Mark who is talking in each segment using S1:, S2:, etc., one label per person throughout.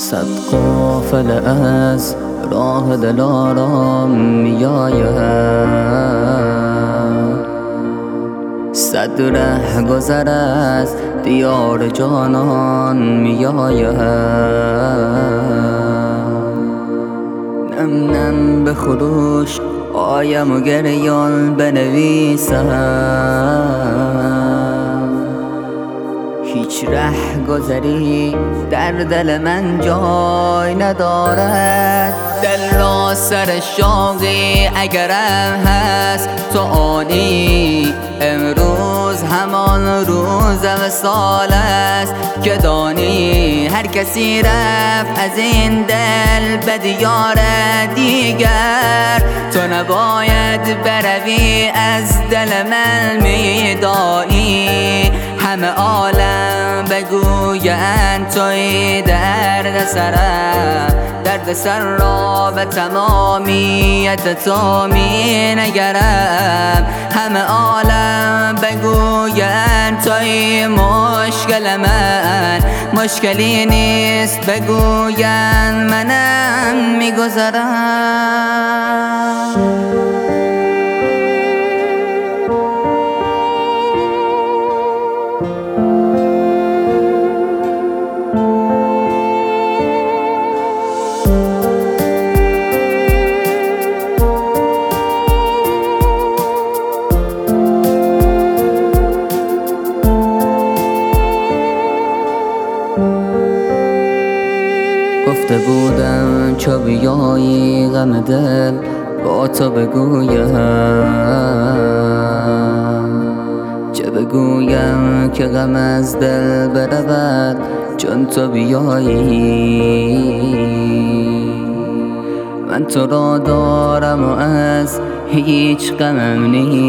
S1: صد قافله از راه دلارام میآید، صد ره گذر از دیار جانان میآید. نم نم به خروش آیم و گریان بنویسم، هیچ ره گذری در دل من جای ندارد. دل را سر شوقی اگرم هست تو آنی، امروز همان روز وصال است که دانی. هر کسی رفت از این دل به دیار دیگر، تو نباید بروی از دل من میدانی. همه عالم بگویند توی درد سرم، درد سر را به تمامیت تو می نگرم. همه عالم بگویند توی مشکل من، مشکلی نیست بگویند منم میگذرم. گفته بودم چو بیایی غم دل با تو بگویم، چه بگویم که غم از دل برود چون تو بیایی. من تو را دارم و از هیچ غمم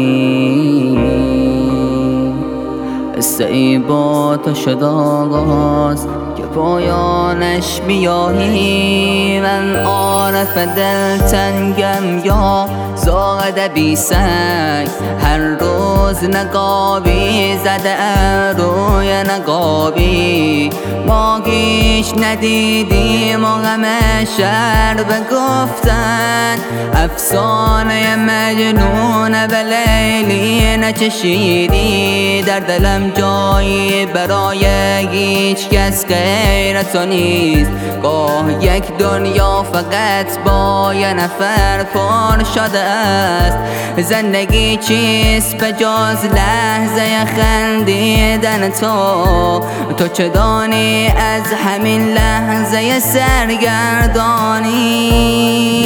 S1: نیست، قصه ای با تو شد آغاز که پایانش بیایی. من عارف دلتنگم یا زاغ بی سنگ، هر روز نقابی زده روی نقابی. ما هیچ ندیدیم و غم شهر بگفتن، افسانه مجنون به لیلی نچشیدی. در دلم جایی برای هیچ کس غیر تو نیست، گاه یک دنیا فقط با یه نفر پر شده است. زندگی چیست به جز لحظه خندیدن تو چه دانی از همین لحظه سرگردانی.